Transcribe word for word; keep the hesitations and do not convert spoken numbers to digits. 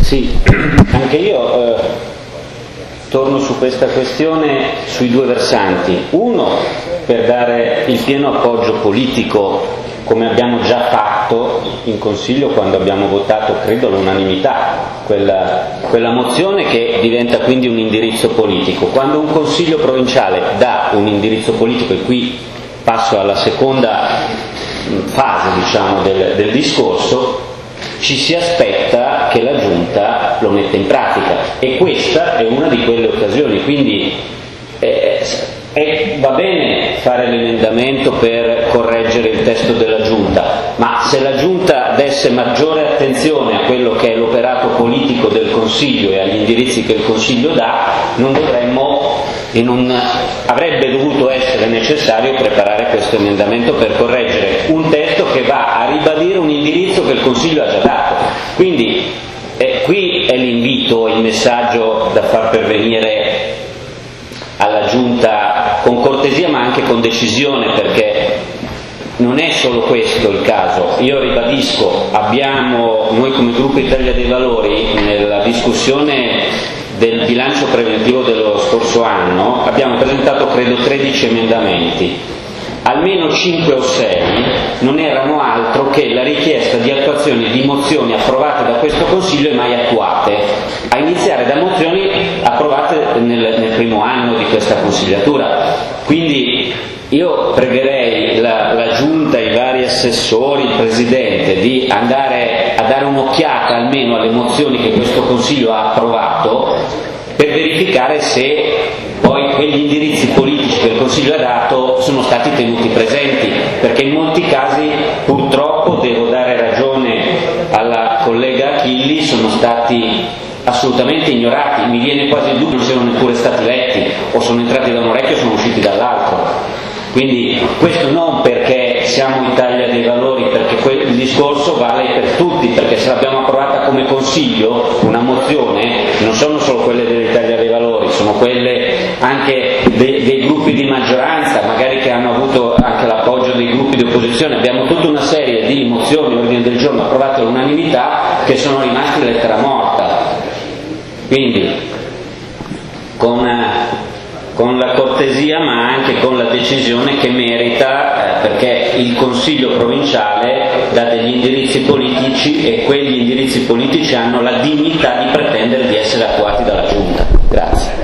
Sì, anche io eh, torno su questa questione sui due versanti. Uno, per dare il pieno appoggio politico, come abbiamo già fatto in Consiglio quando abbiamo votato, credo all'unanimità, quella, quella mozione che diventa quindi un indirizzo politico. Quando un Consiglio provinciale dà un indirizzo politico, e qui passo alla seconda fase, diciamo, del, del discorso, ci si aspetta che la Giunta lo metta in pratica, e questa è una di quelle occasioni. Quindi eh, eh, va bene fare l'emendamento per correggere il testo della Giunta, ma se la Giunta desse maggiore attenzione a quello che è l'operato politico del Consiglio e agli indirizzi che il Consiglio dà, non dovremmo e non avrebbe dovuto essere necessario preparare questo emendamento per correggere un testo che va a ribadire un indirizzo che il Consiglio ha già dato. Quindi eh, qui è l'invito, il messaggio da far pervenire alla Giunta con cortesia ma anche con decisione, perché non è solo questo il caso. Io ribadisco, abbiamo, noi come gruppo Italia dei Valori, nella discussione del bilancio preventivo dello scorso anno, abbiamo presentato credo tredici emendamenti. Almeno cinque o sei non erano altro che la richiesta di attuazione di mozioni approvate da questo Consiglio e mai attuate, a iniziare da mozioni approvate nel, nel primo anno di questa consigliatura. Quindi io pregherei la, la Giunta, i vari assessori, il Presidente di andare a dare un'occhiata almeno alle mozioni che questo Consiglio ha approvato, per verificare se poi quegli indirizzi politici che il Consiglio ha dato sono stati tenuti presenti, perché in molti casi purtroppo, devo dare ragione alla collega Achilli, sono stati assolutamente ignorati. Mi viene quasi il dubbio che non siano neppure stati letti, o sono entrati da un orecchio e sono usciti dall'altro. Quindi questo non perché siamo Italia dei Valori, perché il discorso vale per tutti, perché se l'abbiamo approvata come Consiglio una mozione, non sono solo quelle dell'Italia dei Valori, sono quelle anche dei, dei gruppi di maggioranza, magari che hanno avuto anche l'appoggio dei gruppi di opposizione. Abbiamo tutta una serie di mozioni, ordini del giorno approvate all'unanimità che sono rimasti lettera morta. Quindi con con la cortesia ma anche con la decisione che merita, eh, perché il Consiglio provinciale dà degli indirizzi politici e quegli indirizzi politici hanno la dignità di pretendere di essere attuati dalla Giunta. Grazie.